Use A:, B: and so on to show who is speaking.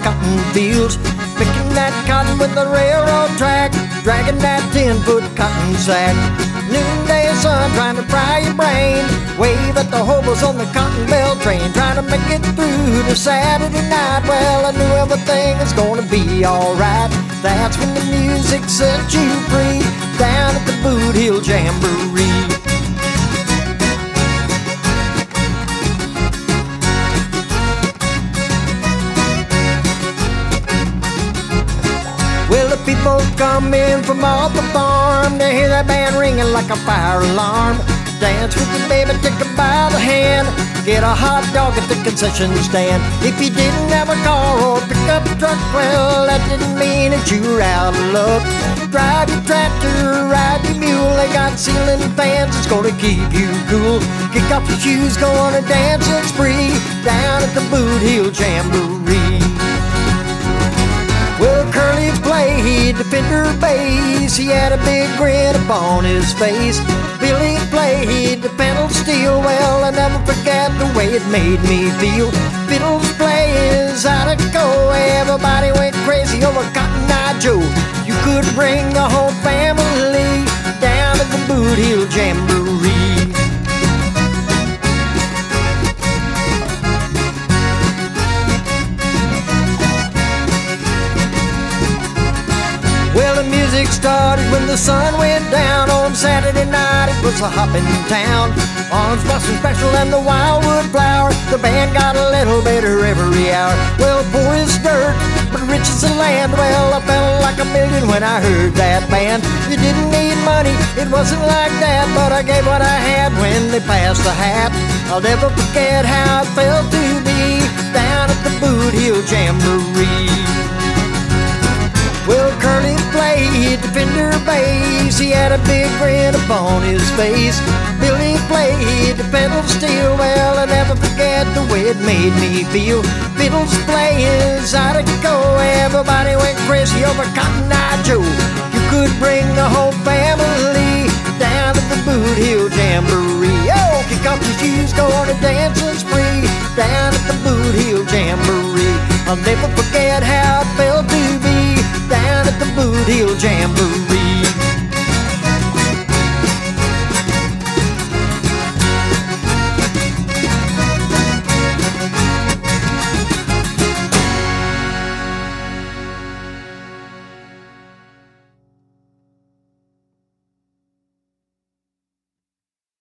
A: cotton fields, picking that cotton with the railroad track, dragging that 10-foot cotton sack. Noonday sun trying to fry your brain, wave at the hobos on the Cotton Belt train, trying to make it through to Saturday night. Well, I knew everything was gonna be alright. That's when the music set you free, down at the Boot Hill Jamboree. Well, the people come in from off the farm, they hear that band ringing like a fire alarm. Dance with your baby, take her by the hand, get a hot dog at the concession stand. If you didn't have a car or pickup truck, well, that didn't mean that you were out of luck. Drive your tractor, ride your mule, they got ceiling fans, it's gonna keep you cool. Kick off your shoes, go on a dancing spree, down at the Boot Hill Jamboree. Well, Curly'd play, he'd defend her bass, he had a big grin upon his face. Billy'd play, he'd the pedal steel, well, I never forget the way it made me feel. Fiddles play is how to go, everybody went crazy over Cotton Eye Joe. You could bring the whole family down to the Boot Hill Jamboree. Well, the music started when the sun went down. On Saturday night it was a hopping town. Orange Blossom Special and the Wildwood Flower, the band got a little better every hour. Well, poor is dirt, but rich is the land. Well, I felt like a million when I heard that band. You didn't need money, it wasn't like that, but I gave what I had when they passed the hat. I'll never forget how it felt to be down at the Boot Hill Jamboree. Well, Curly played the Fender bass, he had a big grin upon his face. Billy played the pedal steel, well, I never forget the way it made me feel. Fiddles play is how to go, everybody went crazy over Cotton Eye Joe. You could bring the whole family down to the Boot Hill Jamboree. Oh, kick off your shoes, go on a dancing spree, down at the Boot Hill Jamboree. I'll never